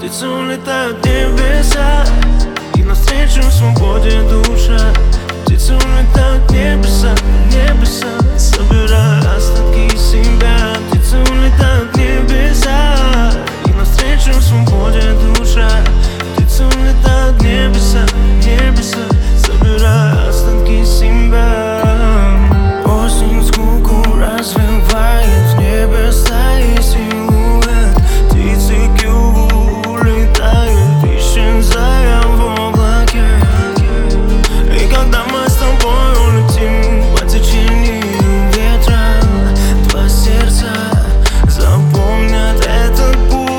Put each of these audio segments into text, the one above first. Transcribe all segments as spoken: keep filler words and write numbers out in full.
Птицы улетают в небеса, и навстречу свободе душа. Птицы улетают в небеса, небеса, собирая остатки себя. Птицы улетают в небеса, и навстречу свободе душа. Птицы улетают в небеса, небеса, собирая остатки себя. Осень скуку развивает в небеса и силуэт. Птицы к югу улетают, исчезая в облаке. И когда мы с тобой улетим по течению ветра, два сердца запомнят этот путь.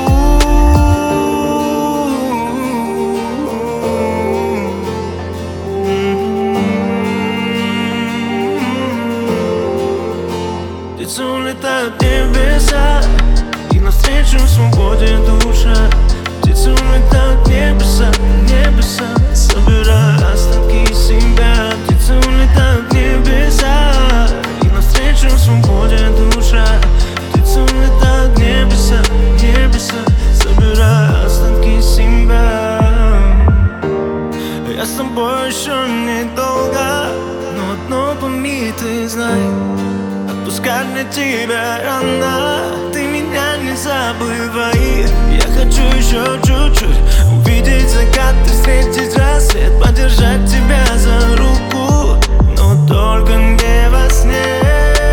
Птицы улетают в небеса, и навстречу свободе душа. Птицы улетают в небеса, небеса, собирая остатки себя. Птицы улетают в небеса, и навстречу свободе душа. Птицы улетают в небеса, небеса, собирая остатки себя. Я с тобой еще недолго, но одно пойми, ты знай: отпускать мне тебя рано, ты меня не забывай. Я хочу еще чуть-чуть увидеть закат и встретить рассвет, подержать тебя за руку, но только не во сне.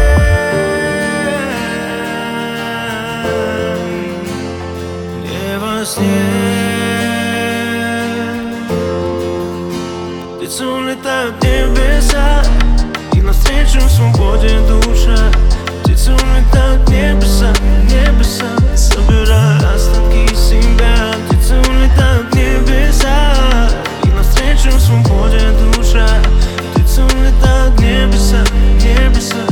Не во сне. Птицы улетают в небеса, и навстречу свободе душа. Птицы улетают в небеса, небеса, собирая остатки себя. Птицы улетают в небеса, и навстречу свободе душа. Птицы улетают в небеса, небеса,